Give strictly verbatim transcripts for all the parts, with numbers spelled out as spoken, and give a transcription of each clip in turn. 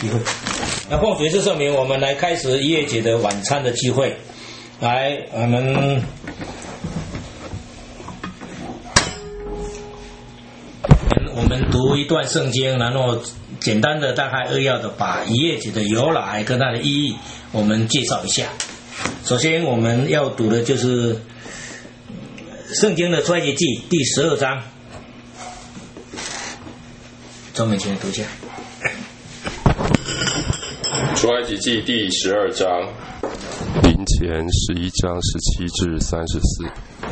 机会。那奉主耶稣圣名，我们来开始逾越节的晚餐的聚会。来，我们我们读一段圣经，然后简单的大概扼要的把逾越节的由来跟它的意义，我们介绍一下。首先我们要读的就是圣经的出埃及记第十二章，周美琴读一下。 出埃及记第十二章， 林前十一章十七至三十四。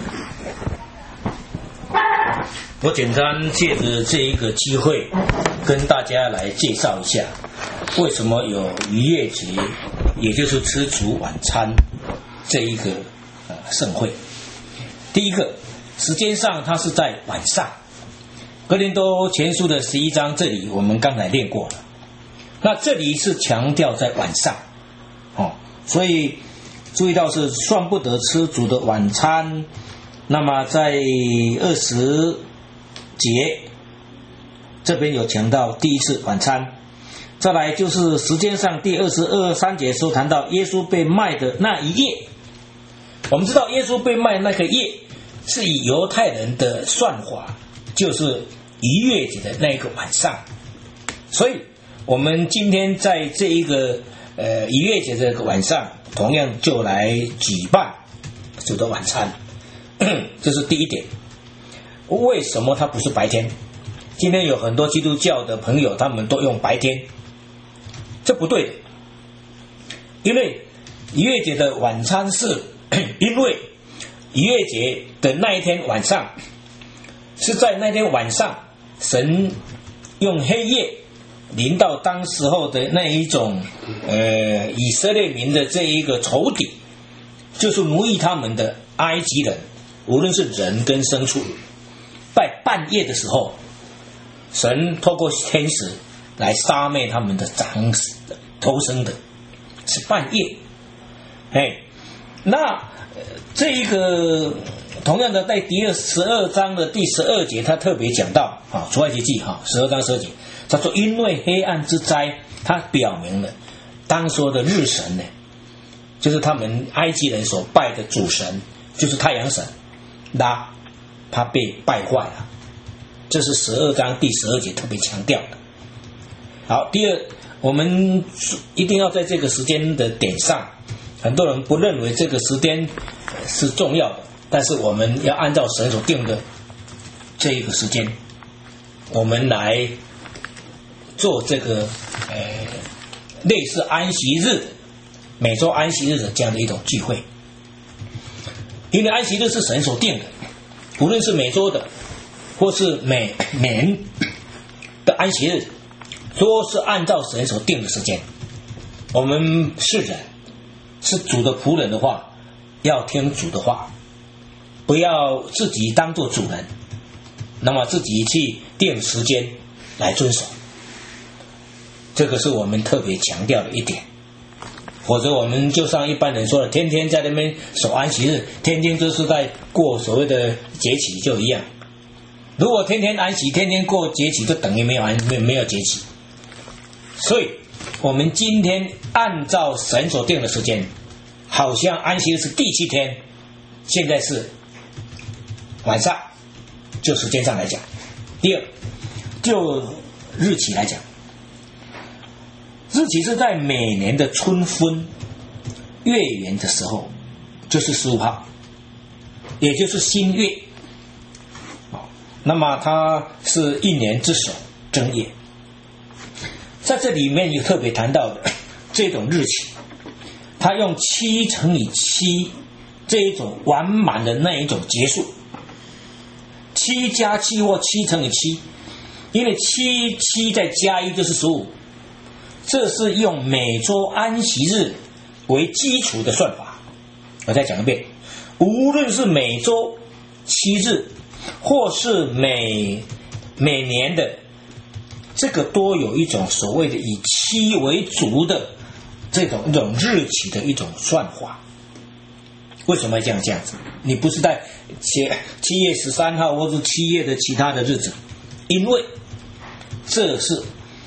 我简单借着这一个机会，跟大家来介绍一下，为什么有逾越节，也就是吃主晚餐这一个呃盛会。第一个，时间上它是在晚上，哥林多前书的十一章这里我们刚才练过了。那这里是强调在晚上，哦，所以注意到是算不得吃主的晚餐。那么在二十节这边有强调第一次晚餐，再来就是时间上第二十二三节说谈到耶稣被卖的那一夜。我们知道耶稣被卖那个夜是以犹太人的算法，就是逾越节的那个晚上，所以我们今天在这一个呃逾越节这个晚上，同样就来举办主的晚餐，这是第一点。为什么它不是白天？今天有很多基督教的朋友，他们都用白天，这不对的。因为逾越节的晚餐是因为逾越节的那一天晚上，是在那天晚上神用黑夜临到当时候的那一种呃以色列民的这一个仇敌，就是奴役他们的埃及人，无论是人跟牲畜，在半夜的时候，神透过天使来杀灭他们的长子的头生的，是半夜。哎，那、呃、这一个同样的在第二十二章的第十二节，他特别讲到啊，出埃及记哈十二章十二节，他说因为黑暗之灾，他表明了当说的日神呢，就是他们埃及人所拜的主神，就是太阳神拉，他被败坏了，这是十二章第十二节特别强调的。好，第二，我们一定要在这个时间的点上，很多人不认为这个时间是重要的，但是我们要按照神所定的这一个时间，我们来做这个呃类似安息日，每周安息日的这样的一种聚会。因为安息日是神所定的，无论是每周的或是每年的安息日，都是按照神所定的时间。我们是人，是主的仆人的话，要听主的话，不要自己当做主人，那么自己去定时间来遵守，这个是我们特别强调的一点。否则我们就像一般人说的，天天在那边守安息日，天天就是在过所谓的节期就一样。如果天天安息，天天过节期，就等于没有安没有没有节期。所以我们今天按照神所定的时间，好像安息日是第七天，现在是晚上，就时间上来讲。第二，就日期来讲，日期是在每年的春分月圆的时候，就是十五号，也就是新月。那么它是一年之首正月。在这里面有特别谈到的这种日期，它用七乘以七这一种完满的那一种结束，七加七或七乘以七，因为七七再加一就是十五，这是用每周安息日为基础的算法。我再讲一遍，无论是每周七日或是每每年的，这个都有一种所谓的以七为主的这种一种日期的一种算法。为什么要这样这样子？你不是在写七月十三号或是七月的其他的日子，因为这是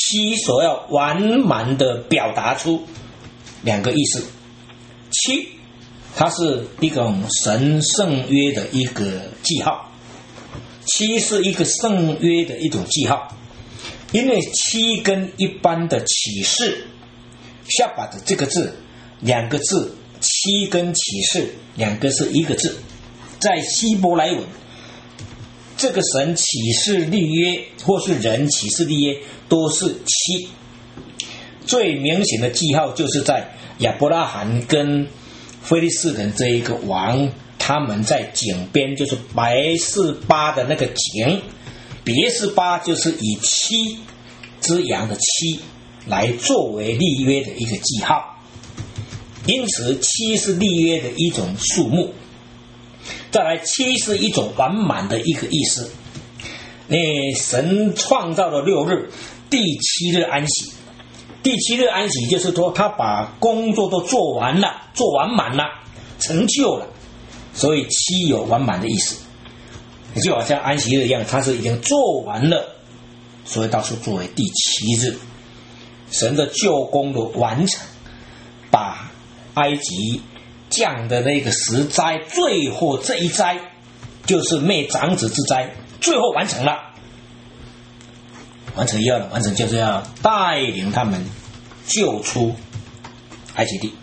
七所要完满的表达出两个意思。七，它是一种神圣约的一个记号，七是一个圣约的一种记号，因为七跟一般的启示下巴的这个字两个字，七跟启示两个是一个字，在希伯来文这个神启示立约或是人启示立约都是七。最明显的记号就是在亚伯拉罕跟非利士人这一个王，他们在井边，就是白示巴的那个井，别示巴就是以七之羊的七来作为立约的一个记号，因此七是立约的一种数目。再来，七是一种完满的一个意思。那神创造了六日，第七日安息。第七日安息就是说他把工作都做完了，做完满了，成就了，所以七有完满的意思。就好像安息日一样，他是已经做完了，所以到时候作为第七日，神的救工的完成，把埃及降的那个十灾，最后这一灾就是灭长子之灾，最后完成了。完成要了，完成就是要带领他们救出埃及地。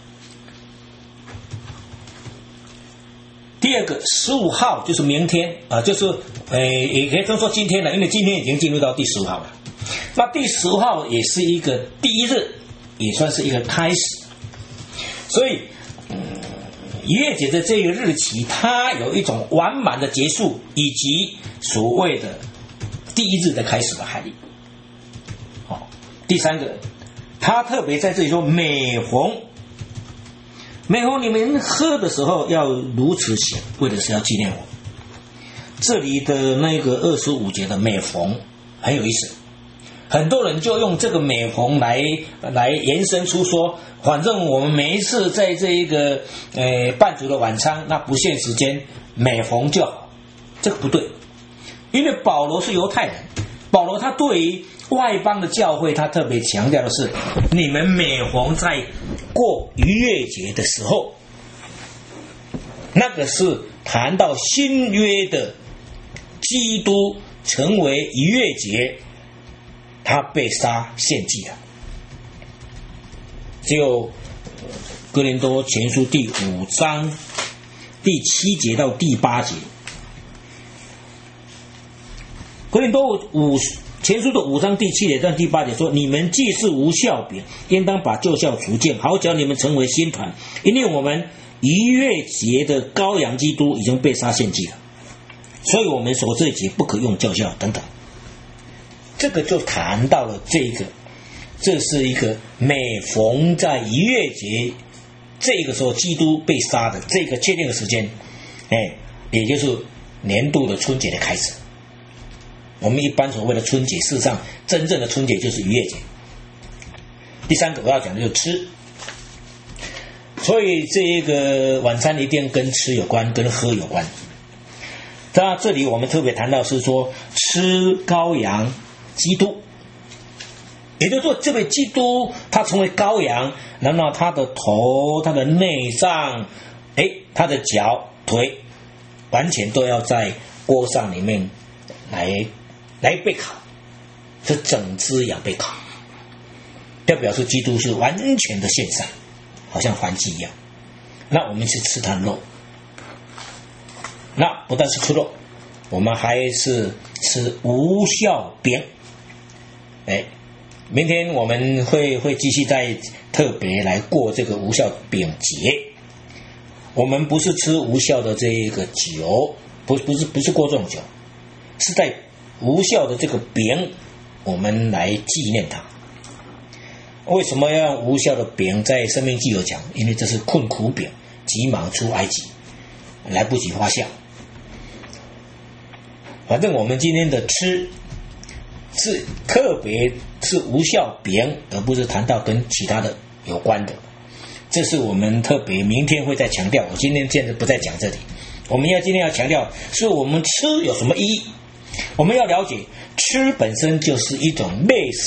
第二个十五号就是明天啊、呃，就是呃也可以说今天了，因为今天已经进入到第十五号了。那第十五号也是一个第一日，也算是一个开始。所以，嗯，逾越节的这个日期，它有一种完满的结束，以及所谓的第一日的开始的含义。好，第三个，他特别在这里说每逢每逢你们喝的时候要如此写，为的是要纪念我。这里的那个二十五节的每逢很有意思，很多人就用这个每逢来来延伸出说，反正我们每一次在这一个呃办主的晚餐，那不限时间，每逢就好。这个不对，因为保罗是犹太人，保罗他对于外邦的教会，他特别强调的是，你们每逢在过逾越节的时候，那个是谈到新约的基督成为逾越节，他被杀献祭了。只有哥林多前书第五章第七节到第八节，哥林多五前书的五章第七节到第八节说：你们既是无酵饼，应当把旧酵除尽，好叫你们成为新团，因为我们逾越节的羔羊基督已经被杀献祭了，所以我们守这一节不可用旧酵等等。这个就谈到了这个，这是一个每逢在逾越节这个时候基督被杀的这个确定的时间，哎，也就是年度的春节的开始。我们一般所谓的春节，事实上真正的春节就是逾越节。第三个我要讲的就是吃，所以这个晚餐一定跟吃有关，跟喝有关。那这里我们特别谈到是说吃羔羊基督，也就是说这位基督他成为羔羊，然后他的头、他的内脏、哎，他的脚、腿，完全都要在锅上里面来来被烤，是整只羊被烤，这表示基督是完全的献上，好像燔祭一样。那我们是吃他的肉，那不但是吃肉，我们还是吃无酵饼。哎，明天我们会会继续再特别来过这个无酵饼节。我们不是吃无酵的这一个酒，不不是不是过这种酒，是在无酵的这个饼，我们来纪念它。为什么要用无酵的饼？在申命记有讲，因为这是困苦饼，急忙出埃及，来不及发酵。反正我们今天的吃是特别是无酵饼，而不是谈到跟其他的有关的。这是我们特别明天会再强调，我今天现在不再讲这里。我们要今天要强调是我们吃有什么意义，我们要了解吃本身就是一种类似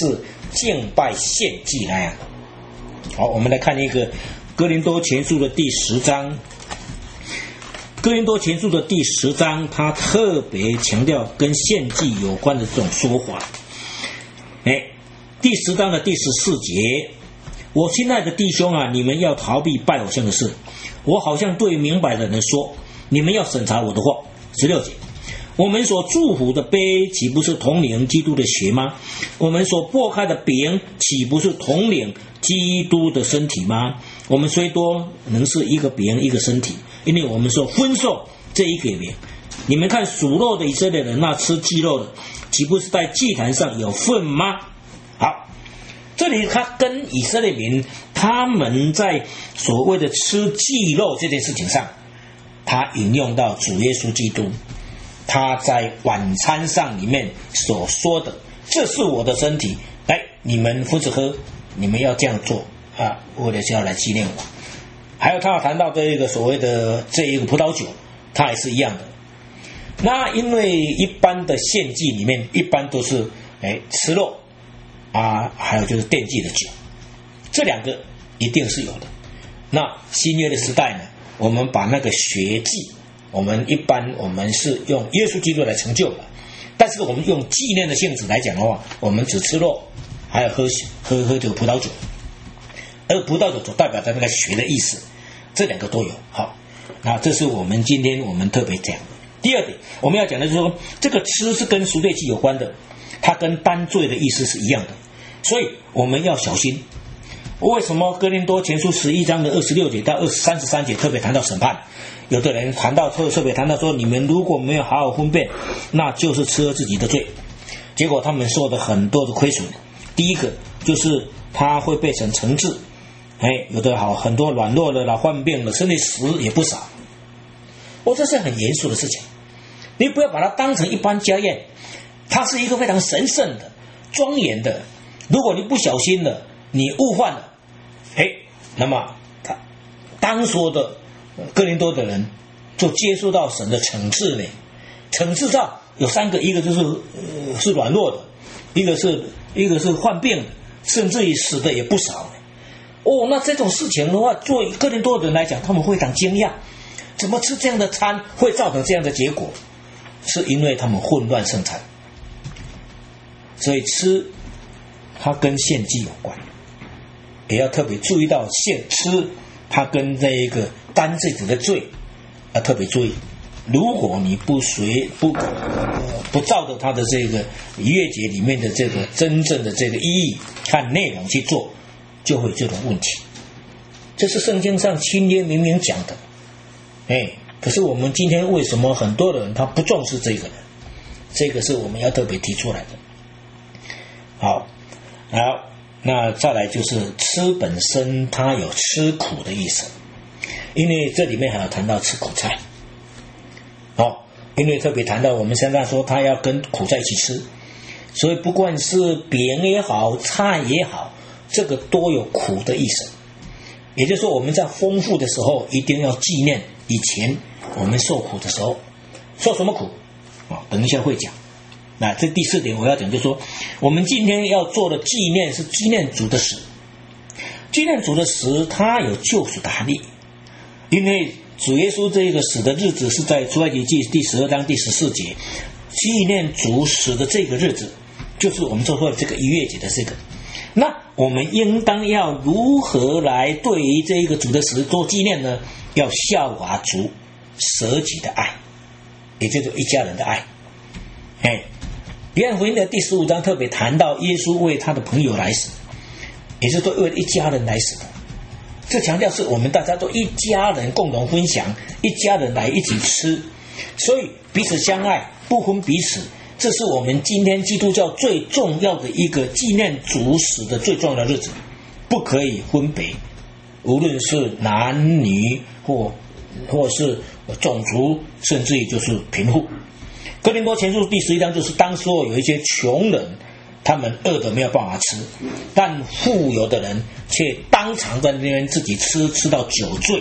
敬拜献祭那样。好，我们来看一个哥林多前书的第十章。哥林多前书的第十章，他特别强调跟献祭有关的这种说法。哎，第十章的第十四节，我亲爱的弟兄啊，你们要逃避拜偶像的事。我好像对明白的人说，你们要审查我的话。十六节，我们所祝福的杯，岂不是统领基督的血吗？我们所擘开的饼，岂不是统领基督的身体吗？我们虽多，能是一个饼一个身体，因为我们说分受这一个饼。你们看属肉的以色列人，那吃祭肉的，岂不是在祭坛上有份吗？好，这里他跟以色列民他们在所谓的吃祭肉这件事情上，他引用到主耶稣基督他在晚餐上里面所说的，这是我的身体，来你们夫子喝，你们要这样做啊，为了是要来纪念我。还有他谈到这一个所谓的这一个葡萄酒，他也是一样的。那因为一般的献祭里面一般都是哎吃肉啊，还有就是奠祭的酒，这两个一定是有的。那新约的时代呢，我们把那个血祭，我们一般我们是用耶稣基督来成就的，但是我们用纪念的性质来讲的话，我们只吃肉，还有喝喝喝这个葡萄酒，而葡萄酒所代表的那个血的意思，这两个都有。好，那这是我们今天我们特别讲的。第二点，我们要讲的就是说，这个吃是跟赎罪祭有关的，它跟担罪的意思是一样的，所以我们要小心。为什么哥林多前书十一章的二十六节到二三十三节特别谈到审判？有的人谈到特别谈到说，你们如果没有好好分辨，那就是吃了自己的罪。结果他们受的很多的亏损。第一个就是他会被成惩治，哎，有的好很多软弱的啦、患病的，甚至死也不少。哦，这是很严肃的事情，你不要把它当成一般家宴，它是一个非常神圣的、庄严的。如果你不小心了，你误犯了，哎，那么他当说的哥林多的人就接受到神的惩治呢。惩治上有三个，一个就是、呃、是软弱的，一个是一个是患病的，甚至于死的也不少呢。哦，那这种事情的话，作为哥林多的人来讲，他们非常惊讶，怎么吃这样的餐会造成这样的结果？是因为他们混乱圣餐，所以吃它跟献祭有关，也要特别注意到献吃它跟这一个担自己的罪要特别注意。如果你不随不、呃、不照着它的这个逾越节里面的这个真正的这个意义和内容去做，就会有这种问题。这是圣经上新约明明讲的，哎，可是我们今天为什么很多人他不重视这个呢？这个是我们要特别提出来的。好，好，那再来就是吃本身它有吃苦的意思，因为这里面还要谈到吃苦菜。哦，因为特别谈到我们现在说它要跟苦菜一起吃，所以不管是饼也好，菜也好，这个都有苦的意思。也就是说，我们在丰富的时候一定要纪念以前我们受苦的时候，受什么苦啊？等一下会讲。那这第四点我要讲，就是说，我们今天要做的纪念是纪念主的死。纪念主的死，它有救赎的含义，因为主耶稣这个死的日子是在出埃及记第十二章第十四节，纪念主死的这个日子，就是我们做说的这个逾越节的这个。那我们应当要如何来对于这个主的死做纪念呢？要效法主舍己的爱，也就是一家人的爱。哎，约翰福音的第十五章特别谈到耶稣为他的朋友来死，也就是说为了一家人来死的。这强调是我们大家都一家人共同分享，一家人来一起吃，所以彼此相爱，不分彼此。这是我们今天基督教最重要的一个纪念主死的最重要的日子，不可以分别，无论是男女或或是种族，甚至于就是贫富。哥林多前书第十一章就是当时候有一些穷人，他们饿得没有办法吃，但富有的人却当场在那边自己吃，吃到酒醉，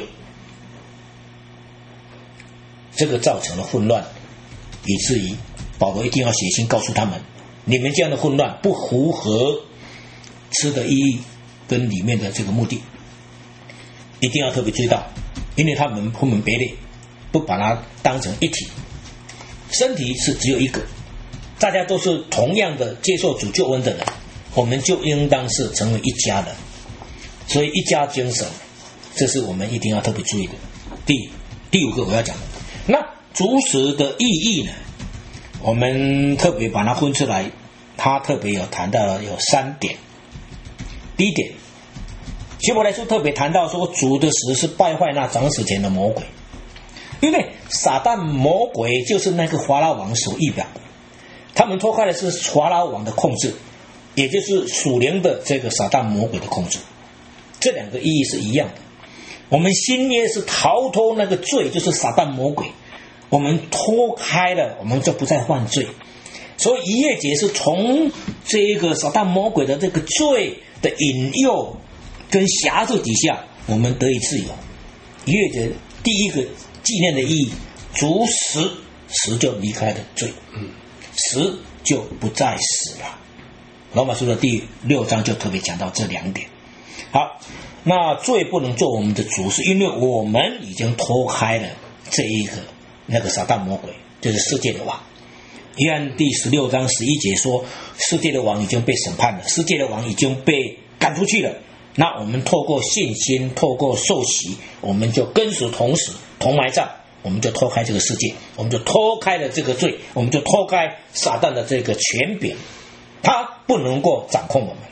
这个造成了混乱，以至于保罗一定要写信告诉他们，你们这样的混乱不符合吃的意义跟里面的这个目的，一定要特别注意到，因为他们分门别类，不把它当成一体。身体是只有一个，大家都是同样的接受主救恩的人，我们就应当是成为一家人。所以一家精神，这是我们一定要特别注意的。第第五个我要讲的，那主食的意义呢，我们特别把它分出来，它特别有谈到有三点。第一点，希伯来书特别谈到说，主的食是败坏那掌死前的魔鬼，因为撒旦魔鬼就是那个法老王所预表的，他们脱开的是法老王的控制，也就是属灵的这个撒旦魔鬼的控制，这两个意义是一样的。我们新约是逃脱那个罪，就是撒旦魔鬼，我们脱开了，我们就不再犯罪。所以逾越节是从这个撒旦魔鬼的这个罪的引诱跟辖制底下，我们得以自由。逾越节第一个纪念的意义，主死，死就离开了罪，死就不再死了。罗马书的第六章就特别讲到这两点。好，那罪不能做我们的主，是因为我们已经脱开了这一个那个撒旦魔鬼，就是世界的王。约翰第十六章十一节说，世界的王已经被审判了，世界的王已经被赶出去了。那我们透过信心，透过受洗，我们就跟属同死同埋葬，我们就脱开这个世界，我们就脱开了这个罪，我们就脱开撒旦的这个权柄，他不能够掌控我们。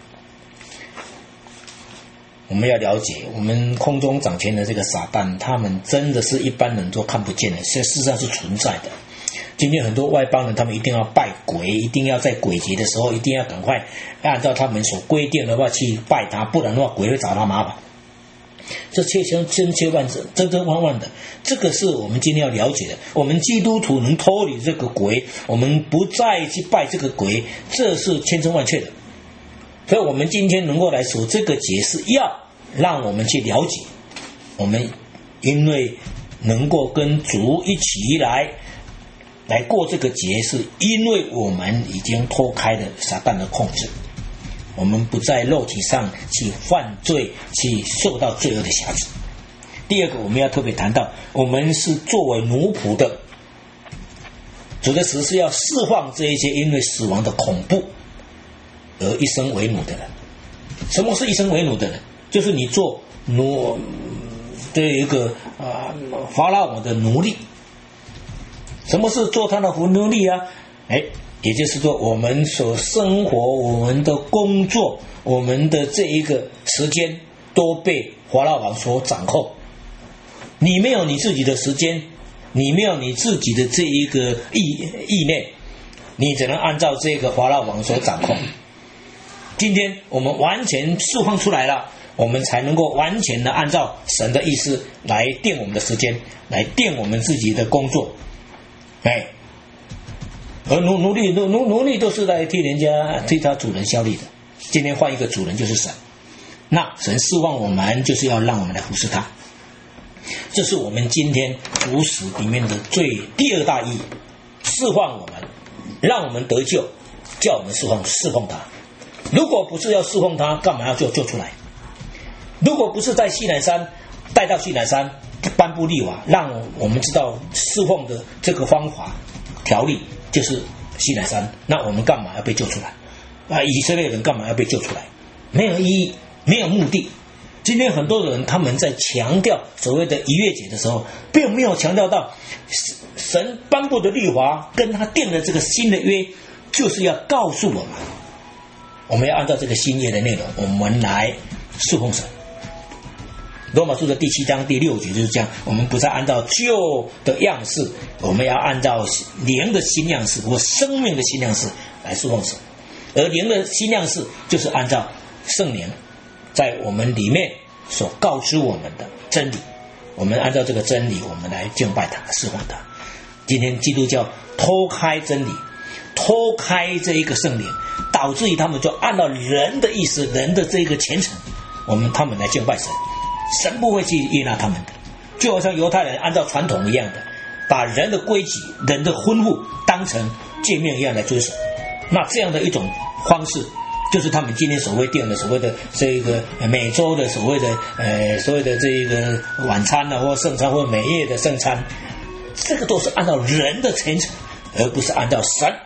我们要了解，我们空中掌权的这个撒旦，他们真的是一般人都看不见的，事实上是存在的。今天很多外邦人，他们一定要拜鬼，一定要在鬼节的时候，一定要赶快按照他们所规定的话去拜他，不然的话鬼会找他麻烦。这切千千千万真真万万的，这个是我们今天要了解的。我们基督徒能脱离这个鬼，我们不再去拜这个鬼，这是千真万确的。所以我们今天能够来守这个节，是要让我们去了解，我们因为能够跟主一起来来过这个节，是因为我们已经脱开了撒旦的控制，我们不在肉体上去犯罪，去受到罪恶的辖制。第二个，我们要特别谈到，我们是作为奴仆的，主的实是要释放这一些因为死亡的恐怖而一生为奴的人。什么是一生为奴的人？就是你做奴的一个啊法老王的奴隶。什么是做他的奴隶啊？哎，也就是说，我们所生活、我们的工作、我们的这一个时间都被法老王所掌控。你没有你自己的时间，你没有你自己的这一个意意念，你只能按照这个法老王所掌控。今天我们完全释放出来了，我们才能够完全的按照神的意思来定我们的时间，来定我们自己的工作。哎，而奴奴隶奴奴奴隶都是来替人家替他主人效力的。今天换一个主人就是神，那神释放我们，就是要让我们来服侍他。这是我们今天主使里面的最第二大意义，释放我们，让我们得救，叫我们释放释放他。如果不是要释放他，干嘛要救救出来？如果不是在西乃山带到西乃山颁布律法，让我们知道释放的这个方法条例就是西乃山，那我们干嘛要被救出来啊？以色列人干嘛要被救出来？没有意义，没有目的。今天很多人他们在强调所谓的逾越节的时候，并没有强调到神颁布的律法跟他定的这个新的约，就是要告诉我们，我们要按照这个新约的内容，我们来侍奉神。罗马书的第七章第六节就是这样，我们不再按照旧的样式，我们要按照灵的新样式或生命的新样式来侍奉神。而灵的新样式就是按照圣灵在我们里面所告知我们的真理，我们按照这个真理，我们来敬拜他，侍奉他。今天基督教脱开真理，脱开这一个圣灵，导致于他们就按照人的意思，人的这个虔诚，我们他们来敬拜神，神不会去悦纳他们的。就好像犹太人按照传统一样的，把人的规矩、人的吩咐当成诫命一样来遵守。那这样的一种方式， 就是他们今天所谓定的所谓的这个每周的所谓的呃所谓的这个晚餐啊，或圣餐，或每夜的圣餐，这个都是按照人的虔诚，而不是按照神。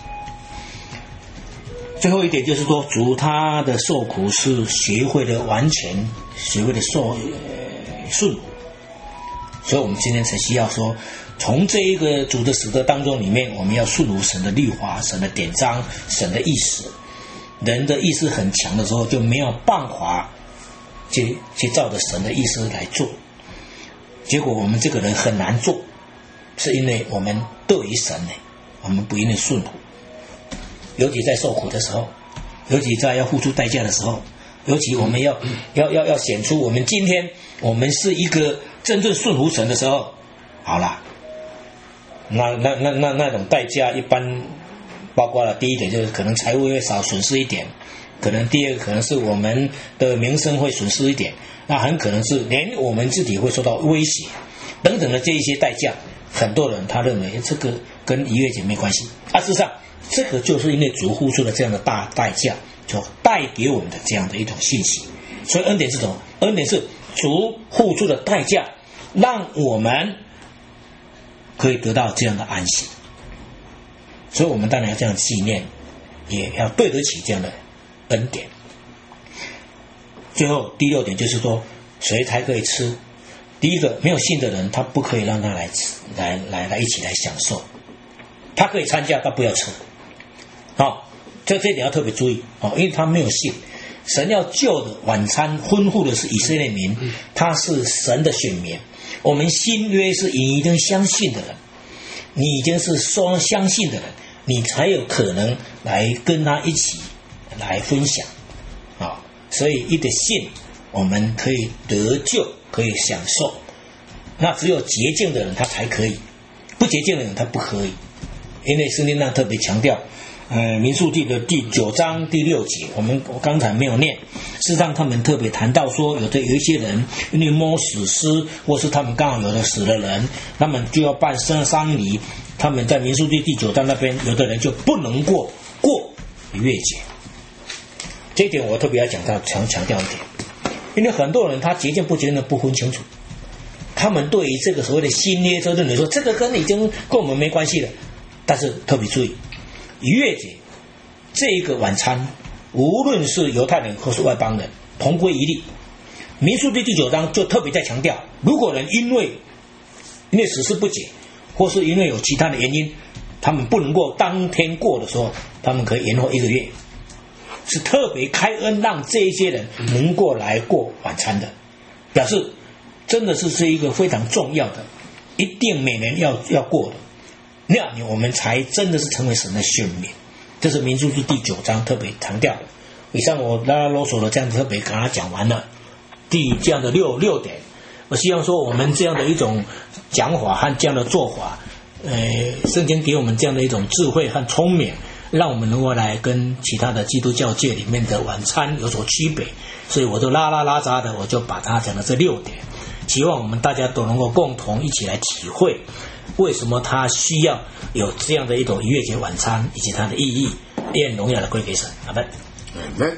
最后一点就是说，主他的受苦是学会了完全，学会了受呃顺服，所以我们今天才需要说，从这一个主的使者当中里面，我们要顺服神的律法、神的典章、神的意思。人的意识很强的时候，就没有办法去去照着神的意思来做，结果我们这个人很难做，是因为我们对于神呢，我们不愿意顺服。尤其在受苦的时候，尤其在要付出代价的时候，尤其我们要要要要显出我们今天我们是一个真正顺服神的时候，好啦，那那那那那种代价一般包括了第一点就是可能财务会少损失一点，可能第二个可能是我们的名声会损失一点，那很可能是连我们自己会受到威胁等等的这一些代价，很多人他认为这个跟逾越节没关系，啊，事实上这个就是因为主付出了这样的大代价，就带给我们的这样的一种信息。所以恩典是什么？恩典是主付出的代价，让我们可以得到这样的安息。所以我们当然要这样纪念，也要对得起这样的恩典。最后第六点就是说，谁才可以吃？第一个，没有信的人，他不可以让他来吃，来来来一起来享受。他可以参加，但不要吃。好、哦，这这一点要特别注意哦，因为他没有信。神要救的晚餐吩咐的是以色列民，他是神的选民。我们新约是已经相信的人，你已经是说相信的人，你才有可能来跟他一起来分享啊、哦。所以一个信，我们可以得救，可以享受。那只有洁净的人他才可以，不洁净的人他不可以。因为圣经上特别强调，呃，民数记的第九章第六节，我们我刚才没有念，事实上他们特别谈到说，有的有一些人因为摸死尸，或是他们刚好有的死了人，他们就要办丧丧礼，他们在民数记第九章那边，有的人就不能过过逾越节。这一点我特别要讲到强强调一点，因为很多人他洁净不洁净的不分清楚，他们对于这个所谓的新约就认为说，这个跟已经跟我们没关系了。但是特别注意，逾越节这一个晚餐，无论是犹太人或是外邦人，同归一律。民数记第九章就特别在强调，如果人因为因为死尸不解，或是因为有其他的原因，他们不能过当天过的时候，他们可以延后一个月，是特别开恩让这一些人能过来过晚餐的，表示真的是是一个非常重要的，一定每年要要过的。那样我们才真的是成为神的选民，这是民数记第九章特别强调。以上我拉拉啰嗦的这样子特别跟他讲完了第这样的六六点，我希望说我们这样的一种讲法和这样的做法，呃，圣经给我们这样的一种智慧和聪明，让我们能够来跟其他的基督教界里面的晚餐有所区别。所以我就拉拉拉杂的，我就把它讲了这六点，希望我们大家都能够共同一起来体会。为什么他需要有这样的一种逾越节晚餐以及它的意义？愿荣耀的归给神。阿们。 阿们。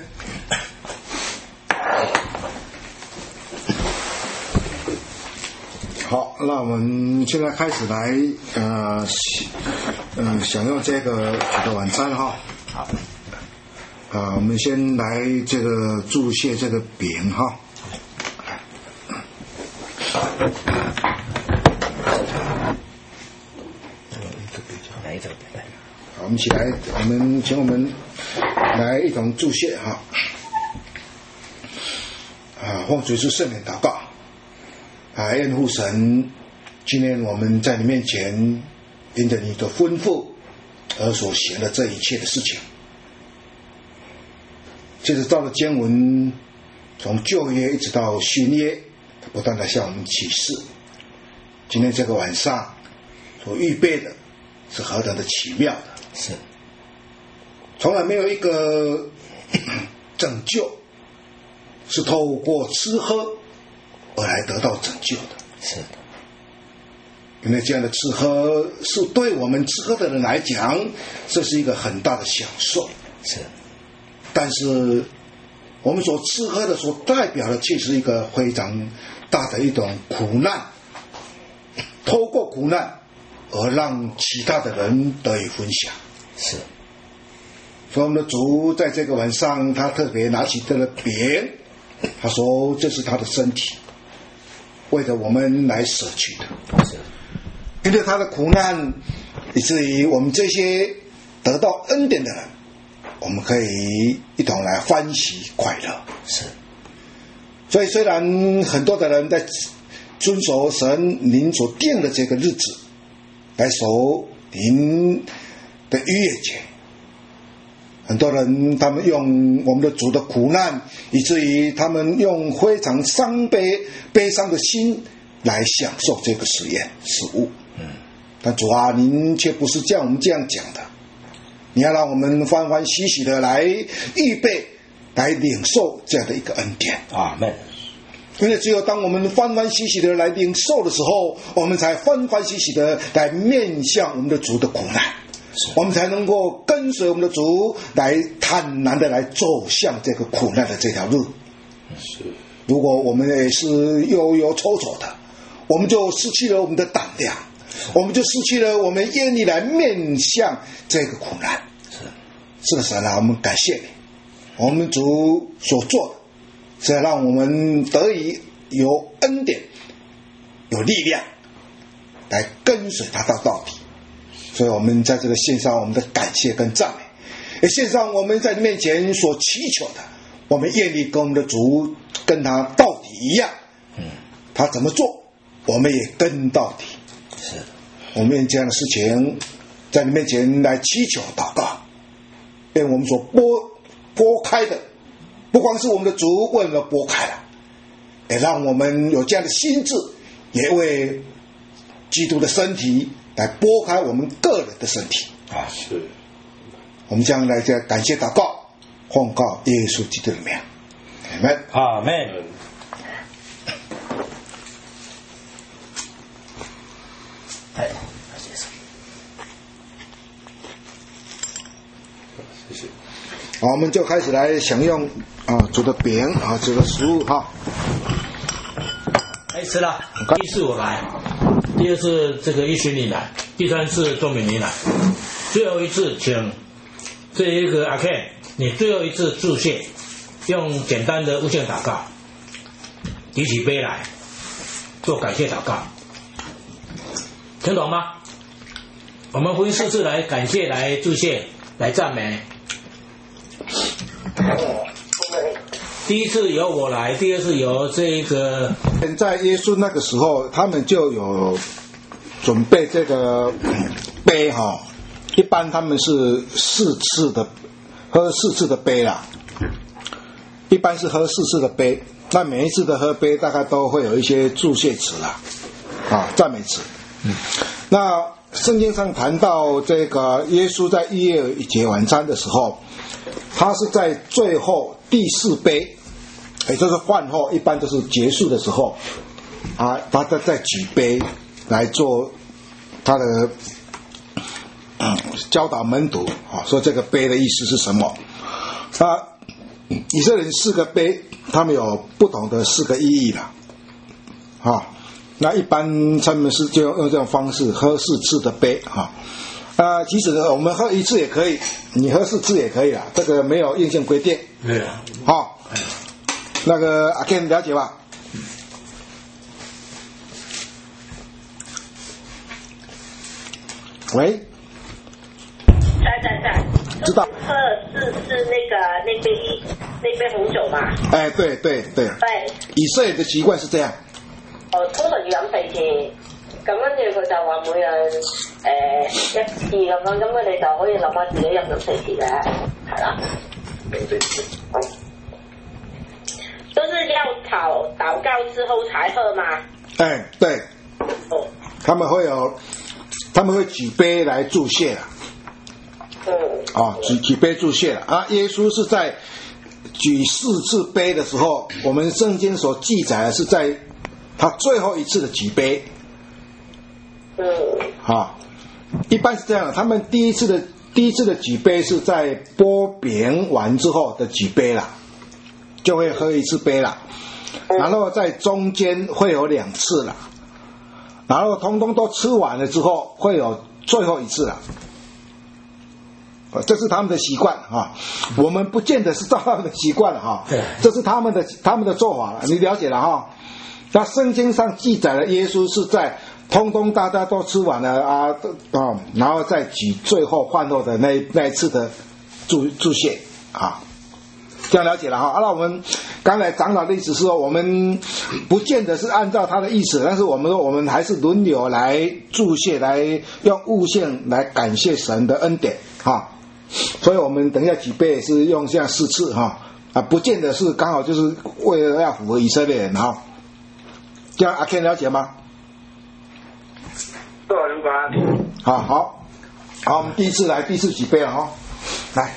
好，那我们现在开始来呃呃享用这个这个晚餐哈。好。啊、呃，我们先来这个注谢这个饼哈。好，我们一起来，我们请我们来一同祝谢哈。啊，奉主耶稣圣名祷告。啊，愿父神，今天我们在你面前，因着你的吩咐而所行的这一切的事情，接着照着经文，从旧约一直到新约，不断的向我们启示，今天这个晚上所预备的是何等的奇妙的。 是， 从来没有一个拯救是透过吃喝而来得到拯救的。 是的， 因为这样的吃喝是对我们吃喝的人来讲，这是一个很大的享受。 是， 但是我们所吃喝的所代表的却是一个非常大的一种苦难，透过苦难而让其他的人得以分享。 是， 所以我们的主在这个晚上，他特别拿起这个饼，他说这是他的身体，为了我们来舍去的。 是， 因为他的苦难，以至于我们这些得到恩典的人，我们可以一同来欢喜快乐。 是， 所以虽然很多的人在遵守神您所定的这个日子来守您的逾越节，很多人他们用我们的主的苦难，以至于他们用非常伤悲悲伤的心来享受这个实验食物。嗯，但主啊，您却不是叫我们这样讲的，你要让我们欢欢喜喜的来预备来领受这样的一个恩典。 阿们。 因为只有当我们欢欢喜喜的来领受的时候，我们才欢欢喜喜的来面向我们的主的苦难，我们才能够跟随我们的主来坦然的来走向这个苦难的这条路。 是， 如果我们也是忧忧愁愁的，我们就失去了我们的胆量，我们就失去了我们愿意来面向这个苦难。 是， 是的，神啊，我们感谢你，我们主所做的是要让我们得以有恩典有力量来跟随他到到底。所以我们在这个献上我们的感谢跟赞美，也献上我们在你面前所祈求的，我们愿意跟我们的主跟他到底一样。嗯，他怎么做我们也跟到底。 是， 我们愿这样的事情在你面前来祈求祷告，愿我们所拨拨开的不光是我们的主为我们拨开了，也让我们有这样的心智，也为基督的身体来拨开我们个人的身体。 啊， 是， 我们将来再感谢祷告，奉告耶稣基督的名，阿们。 阿们。哎，谢谢。 谢谢。 好，我们就开始来享用啊主的饼啊主的食物哈。 开始了，第一次我来，第二次这个一群你来，第三次钟敏你来，最后一次请这一个阿 Ken， 你最后一次祝谢，用简单的无限祷告，提起杯来做感谢祷告，听懂吗？我们分四次来感谢，来祝谢，来赞美。第一次由我来，第二次由这个。 在耶稣那个时候，他们就有准备这个杯哈，一般他们是四次的，喝四次的杯啦，一般是喝四次的杯。那每一次的喝杯大概都会有一些祝谢词啦，啊，赞美词。嗯，那圣经上谈到这个耶稣在逾越节晚餐的时候，他是在最后第四杯，也就是饭后，一般都是结束的时候啊，他在在举杯来做他的、嗯、教导门徒啊，说这个杯的意思是什么？他以色列人四个杯，他们有不同的四个意义了啊。那一般他们是就用这种方式喝四次的杯啊。啊，即使我们喝一次也可以，你喝四次也可以啦，这个没有硬性规定。 对啊， 好，那个阿 Ken 了解吧？喂， 在在在， 知道。 喝是是那个那杯那杯紅酒嘛？ 哎，對對對。 對。 以色列的習慣是這樣。 哦，通常要飲四次，咁跟住佢就話每日誒、呃、一次咁樣，咁佢哋就可以諗下自己飲咗四次嘅，係啦。嗯。都是要禱禱告之後才喝嗎？ 哎，對。 哦。 他們會有，他們會舉杯來祝謝啦。 嗯。 啊，舉舉杯祝謝了啊！耶穌是在舉四次杯的時候，我們聖經所記載的是在他最後一次的舉杯。 嗯。 啊，一般是這樣，他們第一次的第一次的举杯是在拨饼完之后的举杯了，就会喝一次杯了，然后在中间会有两次了，然后通通都吃完了之后会有最后一次了。这是他们的习惯啊，我们不见得是照他们的习惯了哈，这是他们的他们的做法了，你了解了哈。那圣经上记载了耶稣是在通通大家都吃完了啊啊，然后再举最后饭后的那那一次的祝祝谢啊，这样了解了哈。啊，那我们刚才长老的意思是说，我们不见得是按照他的意思，但是我们说我们还是轮流来祝谢，来用悟性来感谢神的恩典哈。所以我们等一下举杯是用这样四次哈啊，不见得是刚好就是为了要符合以色列人哈。这样阿 Ken 了解吗？好好好，我们第一次来，第一次举杯了哈，来。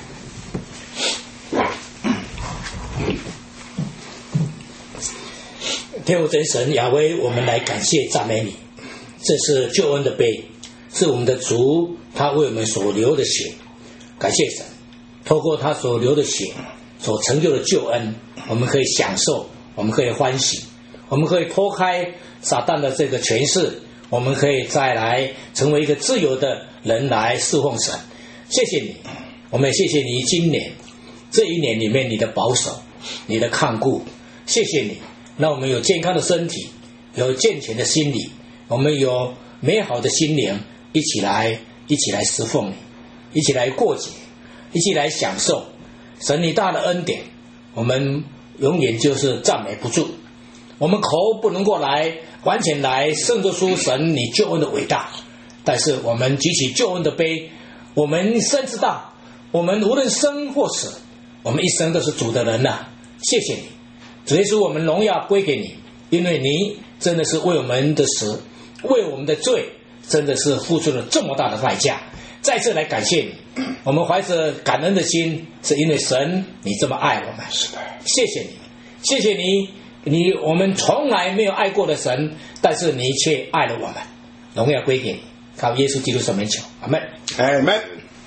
天父真神亚威，我们来感谢赞美你，这是救恩的杯，是我们的主他为我们所流的血。感谢神，透过他所流的血所成就的救恩，我们可以享受，我们可以欢喜，我们可以脱开撒旦的这个权势，我们可以再来成为一个自由的人来侍奉神。谢谢你，我们也谢谢你今年这一年里面你的保守，你的看顾，谢谢你让我们有健康的身体，有健全的心理，我们有美好的心灵，一起来一起来侍奉你，一起来过节，一起来享受神你大的恩典，我们永远就是赞美不住，我们口不能够来完全来胜得出神你救恩的伟大，但是我们举起救恩的杯，我们深知道我们无论生或死，我们一生都是主的人啊，谢谢你主耶稣，我们荣耀归给你，因为你真的是为我们的死，为我们的罪真的是付出了这么大的代价，再次来感谢你，我们怀着感恩的心，是因为神你这么爱我们，谢谢你，谢谢你，你我们从来没有爱过的神，但是你却爱了我们，荣耀归给你，靠耶稣基督圣名求，阿们， 阿们。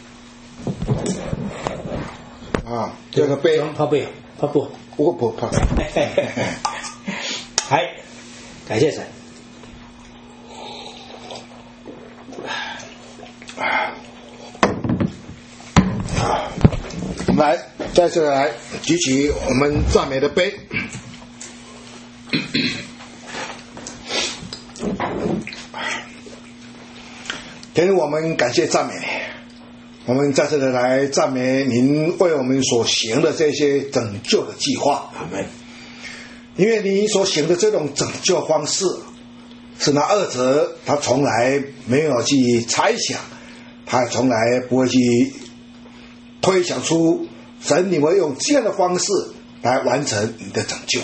啊，这个杯， 怕不？怕不？ 我不怕。 嗨，感谢神。 我们来，再次来举起我们赞美的杯。天父，我们感谢赞美你，我们再次的来赞美您为我们所行的这些拯救的计划。阿们。因为你所行的这种拯救方式，是那二者他从来没有去猜想，他从来不会去推想出神你会用这样的方式来完成你的拯救。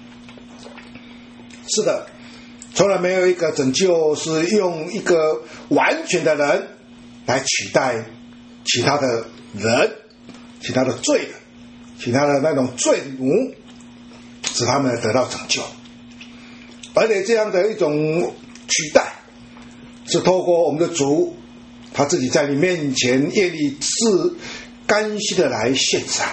是的，从来没有一个拯救是用一个完全的人来取代其他的人，其他的罪人，其他的那种罪奴，使他们得到拯救。而且这样的一种取代是透过我们的主他自己在你面前愿意是甘心的来献上。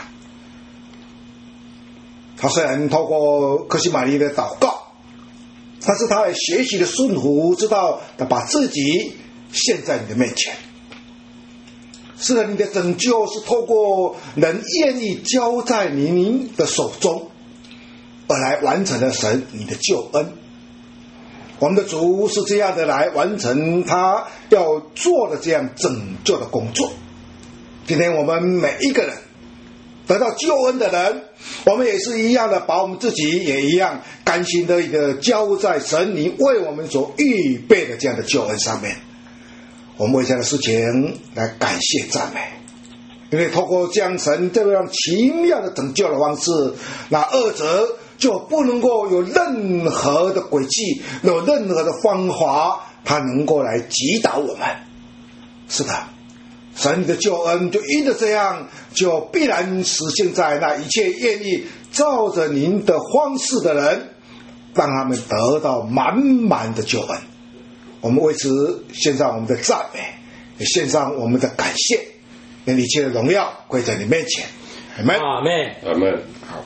他虽然透过客西马尼的祷告，但是他也学习的顺服，知道他把自己献在你的面前。是的，你的拯救是透过人愿意交在您的手中而来完成了神你的救恩。我们的主是这样的来完成他要做的这样拯救的工作。今天我们每一个人得到救恩的人，我们也是一样的把我们自己也一样甘心的一个交在神你为我们所预备的这样的救恩上面。我们为这样的事情来感谢赞美，因为透过这样神这样奇妙的拯救的方式，那二者就不能够有任何的诡计，有任何的方法它能够来击倒我们。是的，神的救恩就因着这样就必然实现在那一切愿意照着您的方式的人，让他们得到满满的救恩。我们为此献上我们的赞美，也献上我们的感谢， 愿一切的荣耀归在你面前。阿们， 阿们， 阿们。 好。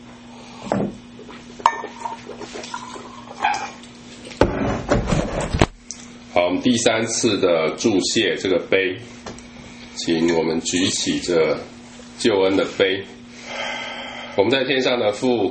好，我们第三次的祝谢这个杯，请我们举起这救恩的杯。我们在天上的父，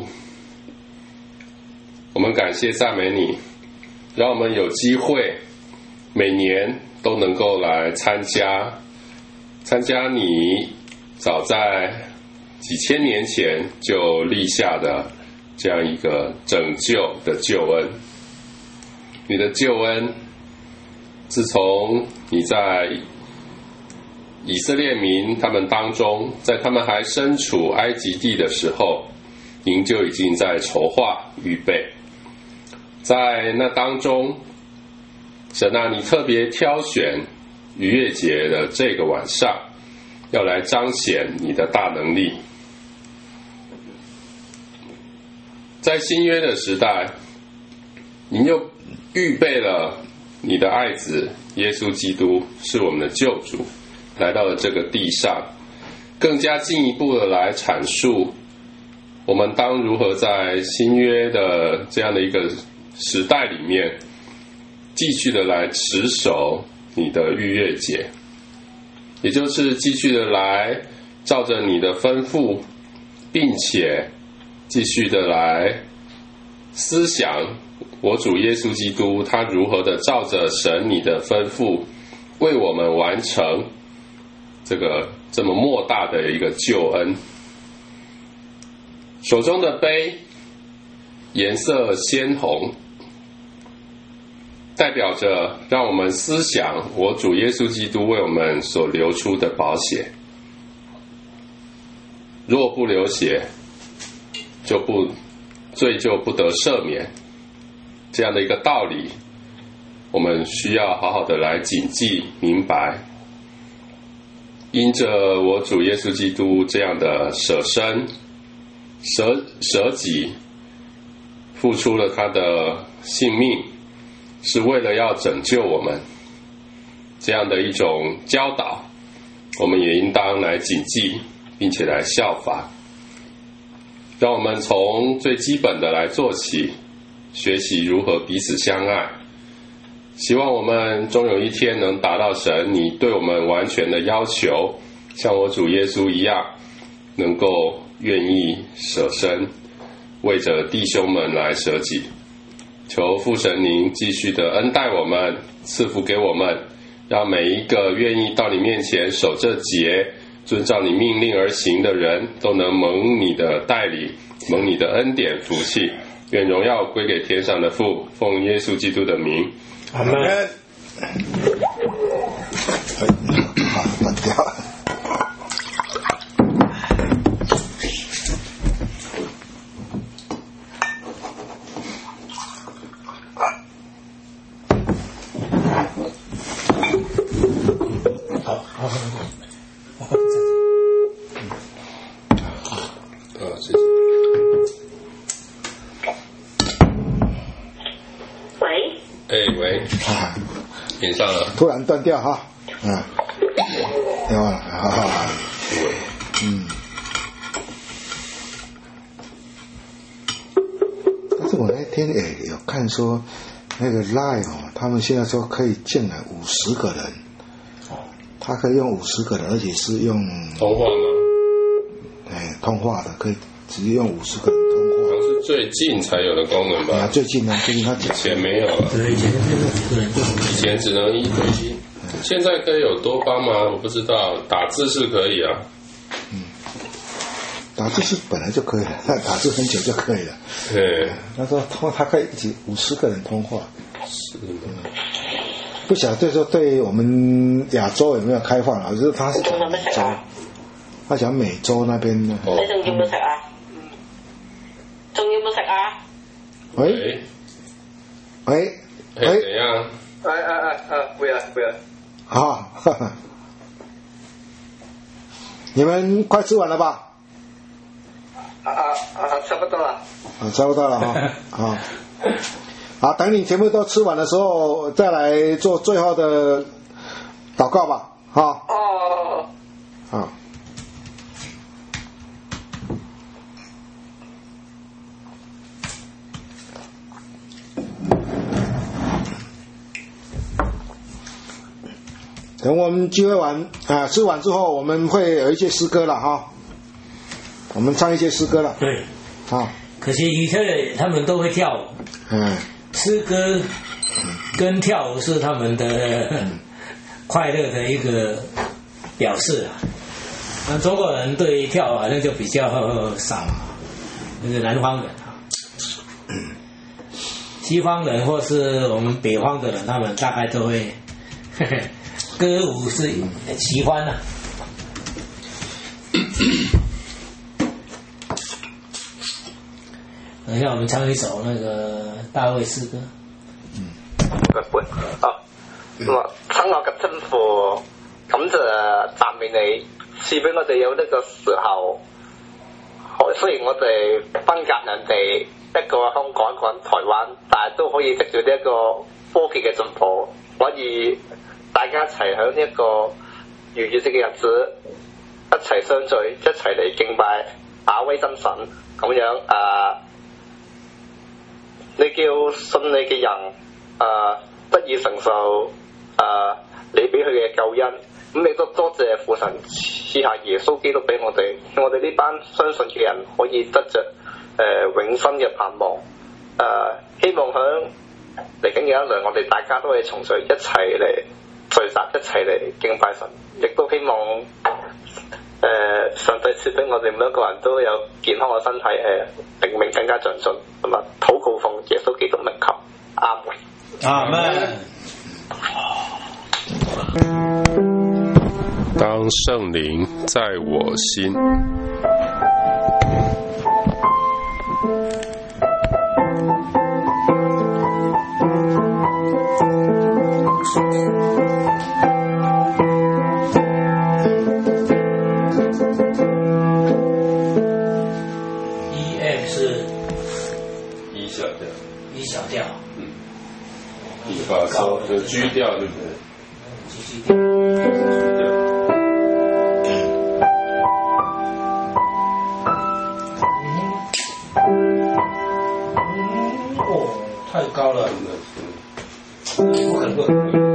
我们感谢赞美你，让我们有机会每年都能够来参加参加你早在几千年前就立下的这样一个拯救的救恩。你的救恩自从你在以色列民他们当中，在他们还身处埃及地的时候，您就已经在筹划预备。在那当中，神啊，你特别挑选逾越节的这个晚上，要来彰显你的大能力。在新约的时代，您又预备了你的爱子耶稣基督是我们的救主，来到了这个地上，更加进一步的来阐述我们当如何在新约的这样的一个时代里面，继续的来持守你的逾越节，也就是继续的来照着你的吩咐，并且继续的来思想我主耶稣基督他如何的照着神你的吩咐，为我们完成这个这么莫大的一个救恩。手中的杯颜色鲜红，代表着让我们思想我主耶稣基督为我们所流出的宝血。若不流血，就不罪就不得赦免，这样的一个道理，我们需要好好的来谨记明白。因着我主耶稣基督这样的舍身舍舍己，付出了他的性命，是为了要拯救我们，这样的一种教导，我们也应当来谨记，并且来效法。让我们从最基本的来做起，学习如何彼此相爱。希望我们终有一天能达到神你对我们完全的要求，像我主耶稣一样，能够愿意舍身，为着弟兄们来舍己。求父神您继续的恩待我们，赐福给我们，让每一个愿意到你面前守这节，遵照你命令而行的人，都能蒙你的带领，蒙你的恩典福气。愿荣耀归给天上的父，奉耶稣基督的名， 阿们。 好，断掉了。 好，好，好，好。 呃，谢谢。 喂。 哎，喂。 啊， 连上了。 突然断掉哈，啊，电话了，好好好，嗯。但是我那天也有看说，那个 Line 哦，他们现在说可以进来五十个人，他可以用五十个人，而且是用通话吗？ 哎通话的，可以直接用五十个人通话。 好像是最近才有的功能吧？ 啊，最近呢，最近他以前没有了。 对，以前五个人， 以前只能一对一，现在可以有多帮吗？我不知道，打字是可以啊。 嗯，打字是本来就可以了，打字很久就可以了。 对， 他说通他可以一起五十个人通话。 是的。 不晓得对说对我们亚洲有没有开放啊？就是他是讲美洲，他讲美洲那邊呢。 你仲要唔要食啊？仲要唔要食啊？ 喂喂喂，怎樣？ 哎哎哎哎，不要不要。 好，哈哈，你们快吃完了吧？ 啊啊啊，差不多了。 啊，差不多了哈。好，好，等你全部都吃完的时候，再来做最后的祷告吧。好。 哦。 啊。等我们聚会完啊，吃完之后，我们会有一些诗歌了哈，我们唱一些诗歌了。 对， 啊， 可惜以色列他们都会跳舞， 嗯， 诗歌跟跳舞是他们的快乐的一个表示啊。那中国人对跳舞好像就比较少，那个南方人啊，西方人或是我们北方的人，他们大概都会呵呵歌舞是喜欢啊。等一下，我们唱一首那个大衛詩歌。 嗯。好，咁啊，親愛嘅天父，感謝讚美你，賜俾我哋有呢個時候。雖然我哋分隔兩地，一個香港，一個台灣，但係都可以藉住呢一個科技嘅進步，可以大家一齊喺呢一個逾越節嘅日子，一齊相聚，一齊嚟敬拜亞威真神，咁樣啊。你叫信你嘅人啊得以承受啊你俾佢嘅救恩，咁你都多謝父神賜下耶穌基督俾我哋，我哋呢班相信嘅人可以得着誒、呃、永生嘅盼望。誒、呃、希望響嚟緊嘅一輪，我哋大家都可以重聚一齊嚟聚集，一齊嚟敬拜神，亦都希望誒、呃、上帝賜俾我哋每一個人都有健康嘅身體，誒靈命更加長進，同埋禱告奉耶穌基督名求，阿門。 阿門。 當聖靈在我心。 E F 是 E 小调 E 小调， 嗯 ，E 发嗦就 G 调对不对 ？G 调。哦，太高了，不可能。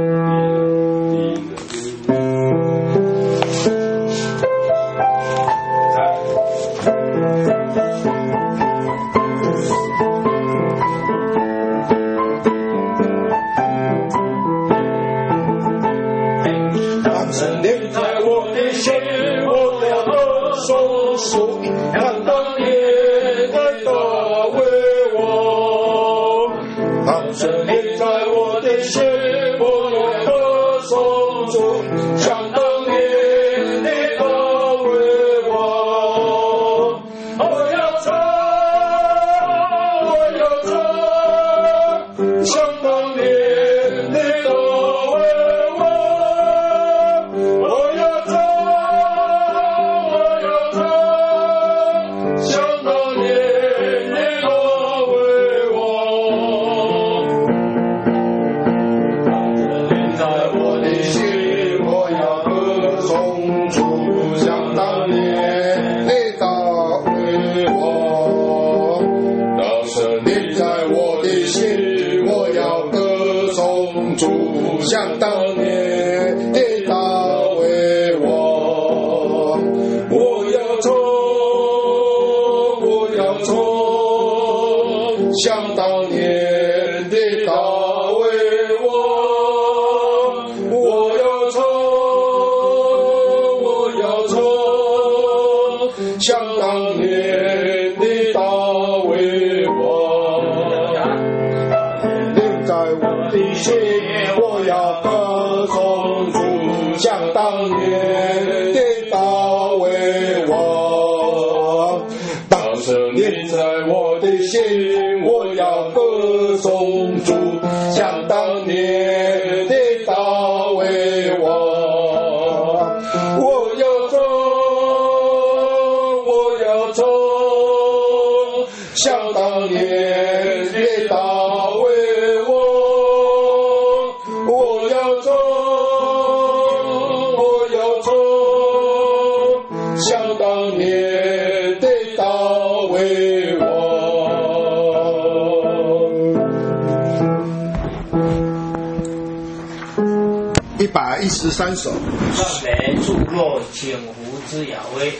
百一十三首。 赞美助弱潜伏之雅威。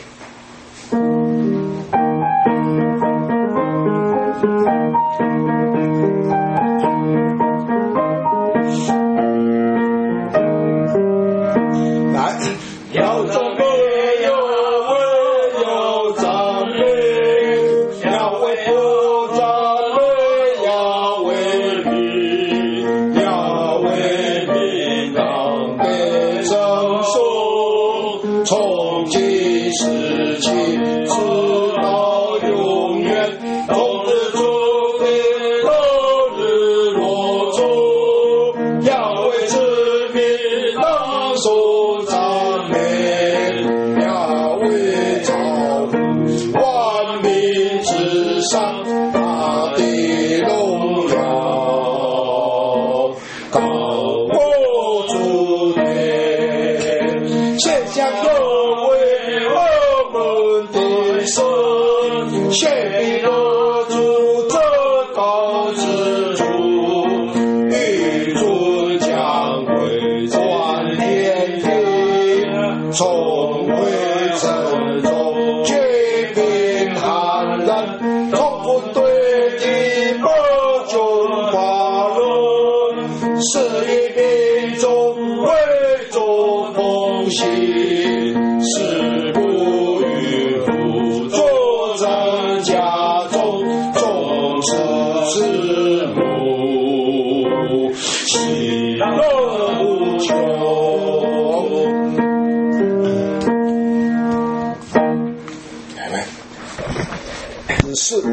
来， 要赞美要为要赞美，要为要赞美，要为你，要为你当得承受，从今时起直到永远，从日出的到日落中，要为子民当受赞美，要为造万民之上他的荣耀，高过主天，献上有为我们的神，献给了主这高之主，与主将会转天地，从未曾中绝并寒冷，从不对的不中华人，是以民众为众奉行，是不与辅佐在家中，重视之母，喜乐无穷。 十四。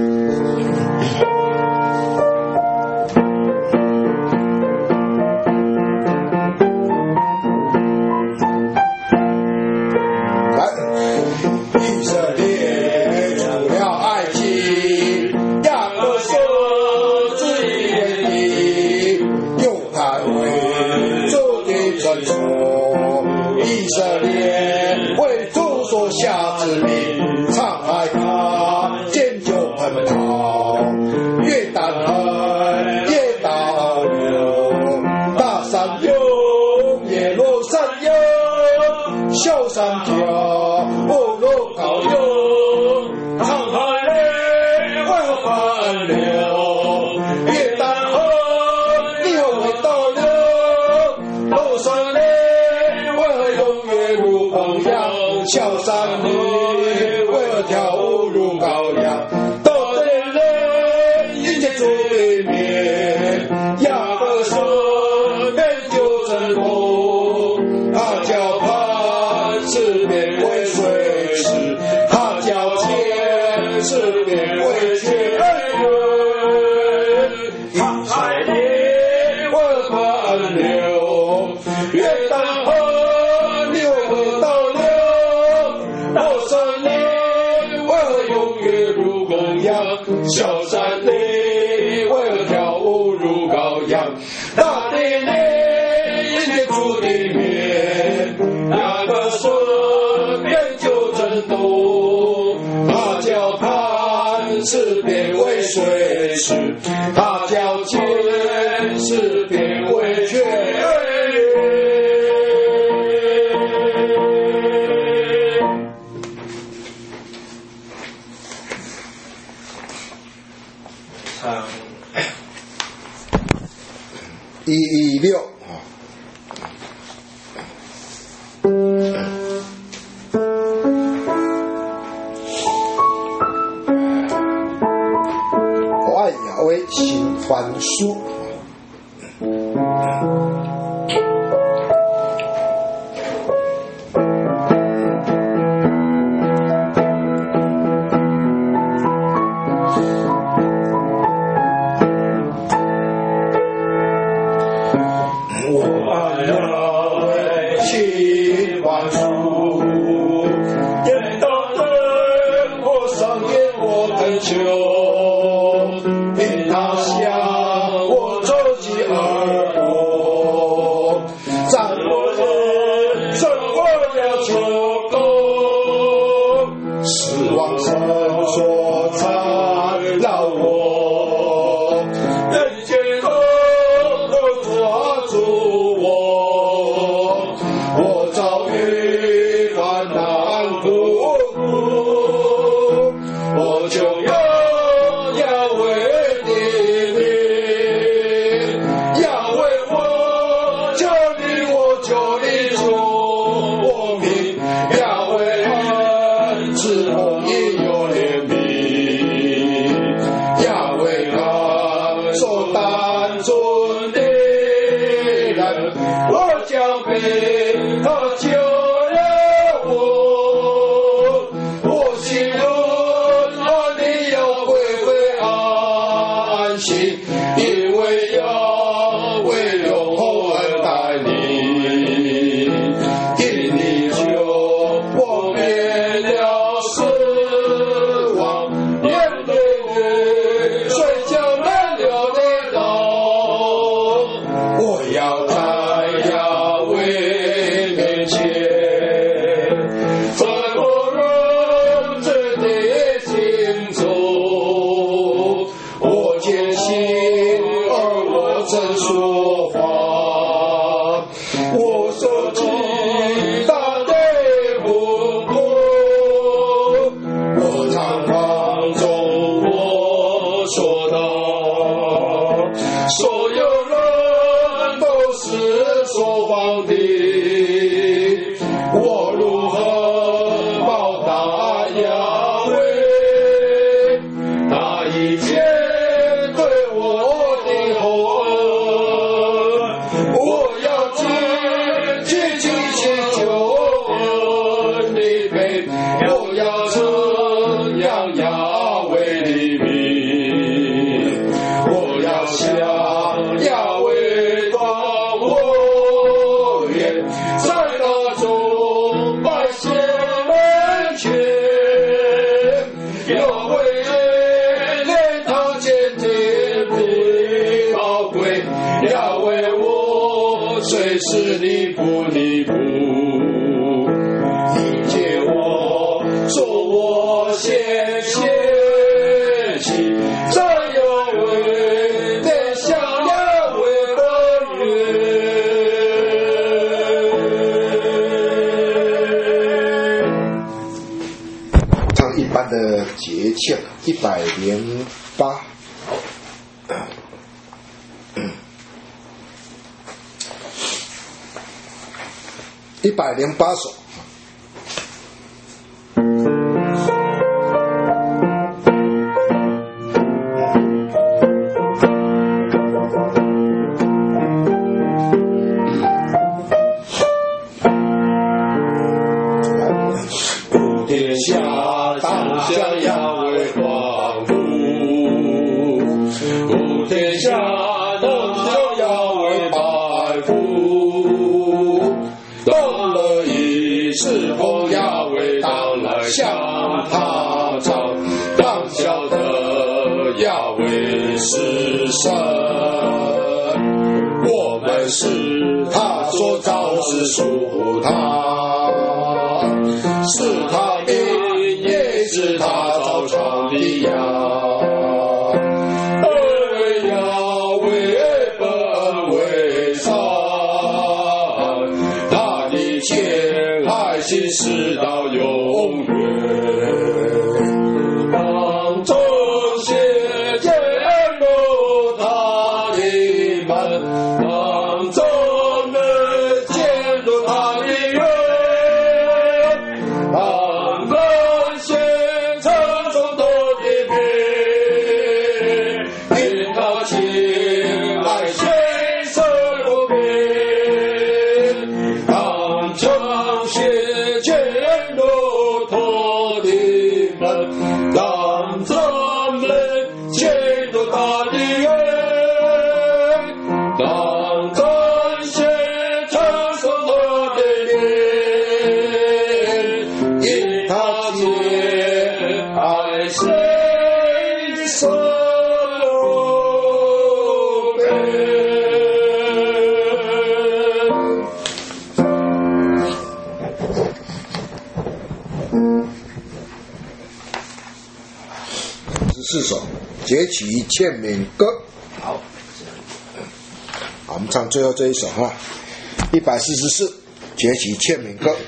以色列除了埃及，雅各设自以为敌，犹太为主的珍宠。以色列为主所下之令，常爱他，见就奔逃。约旦河，耶大流，大山有，耶路撒有，小山跳。高有长海内为何奔流？约旦河你何为倒流？高山内为何永远如羔羊？小山里为何跳舞如羔羊？到这里迎接主的面，雅各舍免就争夺，他叫磐石变为水池。是变为绝缘，长海里为奔流，约旦河你为何倒流？高山里为何永远如公羊？小山里为何跳舞如羔羊？大地里迎接主的面，雅各舍免就争夺，他叫磐石变为水池，他叫坚石变为绝缘。 唱一一六。我爱雅威行翻书。 因他向我走起耳朵。 喜，因为要为永恒而待你，因你救我免了死亡，眼泪水就难流的道，我要在亚威面前。是你不你不，迎接我，做我先先起，这有为的想要为的缘。唱一般的节庆，一百零八。一百零八首。 普天下当向亚威欢呼，普天下当向亚威拜服。动了一是奉亚威当来向他唱，当晓得亚威是神，我们是他所造，是属他，是他名，也是他造成的呀。心事到永远，当中写见入他的门，当中能见入他的园，当人先成中多的别，因他情爱先生不变，当成写当咱们进入他的园，当咱先承受他的脸，因他情爱谁所四首节曲欠悯歌。好，好，我们唱最后这一首哈，一百四十四节曲欠悯歌。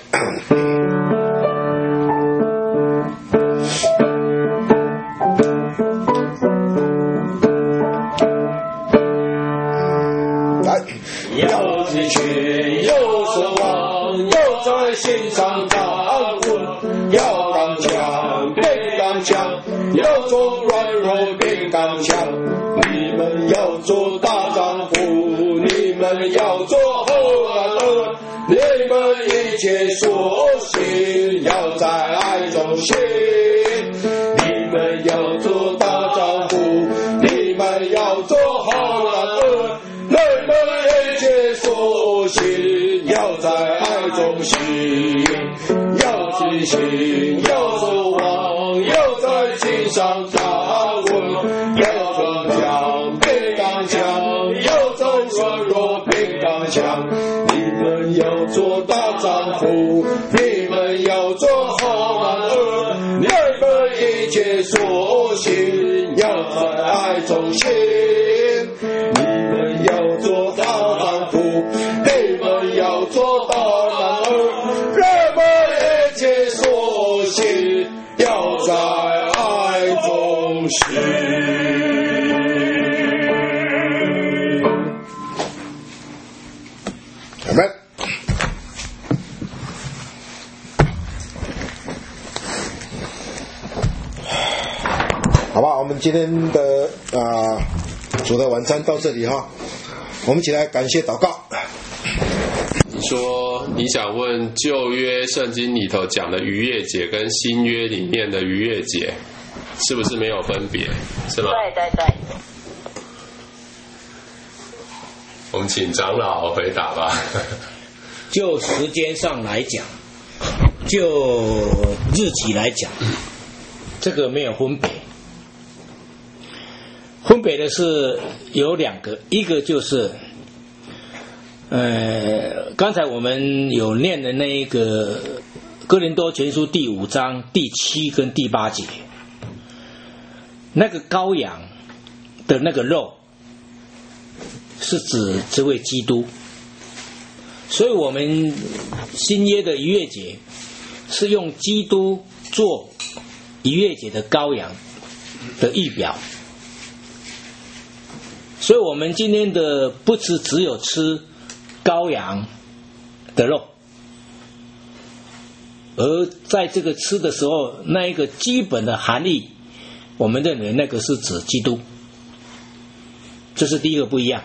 来， 要进去，有所望，有在心上站稳，要刚强，别刚强。要做软弱变刚强，你们要做大丈夫，你们要做后来的，你们一切所行要在爱中行，你们要做大丈夫，你们们要做好男儿，人们一切所行，要在爱中行，要记心，要守望，要在心上站稳，要刚强变刚强，要在软弱变刚强。你们要做大丈夫，你们要做好男儿，你们一切所行，要在爱中行。你们要做大丈夫，你们要做大男儿，人们一切所行，要在爱中行。 阿们。好吧，我们今天的啊、呃、主的晚餐到这里哈，我们一起来感谢祷告。 你说你想问旧约圣经里头讲的逾越节跟新约里面的逾越节是不是没有分别，是吗？ 对对对。 我们请长老回答吧。 就时间上来讲，就日期来讲，这个没有分别。分别的是有两个，一个就是呃，刚才我们有念的那一个哥林多前书第五章第七跟第八节，那个羔羊的那个肉是指这位基督，所以我们新约的逾越节是用基督做逾越节的羔羊的预表。所以我们今天的不只只有吃羔羊的肉，而在这个吃的时候，那一个基本的含义，我们认为那个是指基督，这是第一个不一样。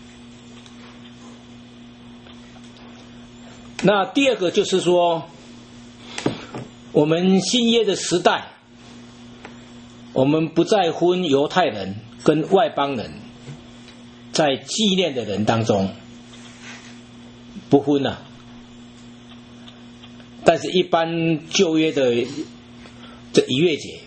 那第二个就是说，我们新约的时代，我们不再分犹太人跟外邦人，在纪念的人当中不分啊，但是一般旧约的这逾越节，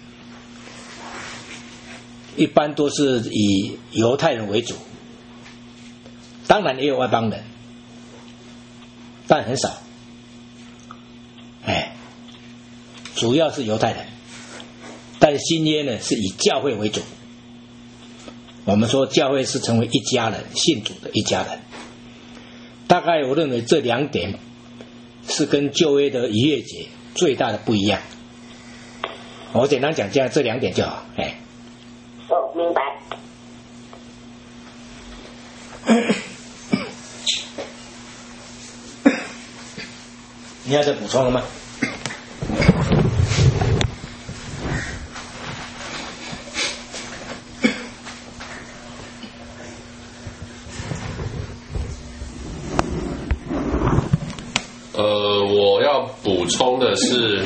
一般都是以犹太人为主，当然也有外邦人，但很少，哎，主要是犹太人，但新约呢是以教会为主。我们说教会是成为一家人，信主的一家人。大概我认为这两点是跟旧约的逾越节最大的不一样。我简单讲这样这两点就好，哎。 哦，明白。 你要再补充了吗？ 呃，我要补充的是，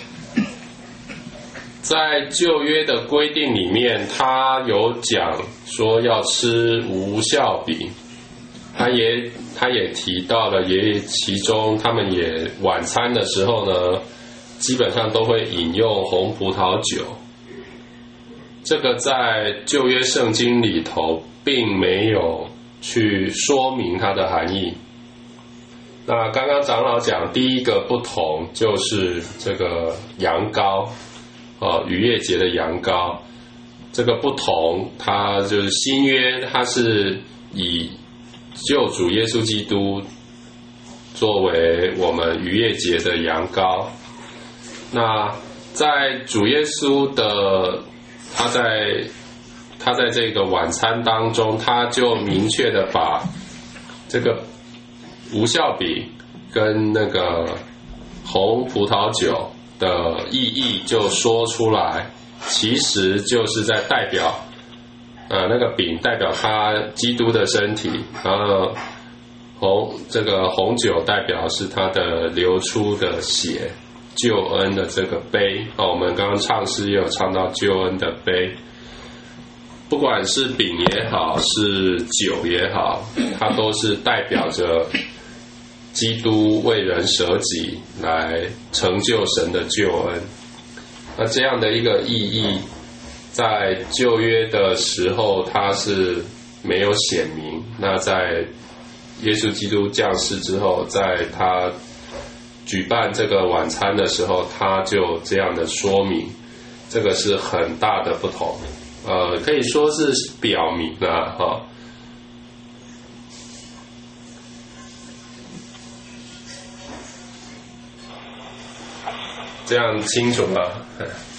在旧约的规定里面，他有讲说要吃无酵饼，他也他也提到了，也其中他们也晚餐的时候呢，基本上都会饮用红葡萄酒。这个在旧约圣经里头并没有去说明它的含义。那刚刚长老讲第一个不同就是这个羊羔，呃，逾越节的羊羔，这个不同，它就是新约，它是以救主耶稣基督作为我们逾越节的羊羔。那在主耶稣的他在他在这个晚餐当中，他就明确的把这个无酵饼跟那个红葡萄酒的意义就说出来，其实就是在代表，呃，那个饼代表他基督的身体，然后红这个红酒代表是他的流出的血，救恩的这个杯。哦，我们刚刚唱诗也有唱到救恩的杯。 不管是饼也好，是酒也好，它都是代表着基督为人舍己，来成就神的救恩。那这样的一个意义，在旧约的时候它是没有显明，那在耶稣基督降世之后，在他举办这个晚餐的时候，他就这样的说明，这个是很大的不同，呃，可以说是表明了哈。这样清楚吗？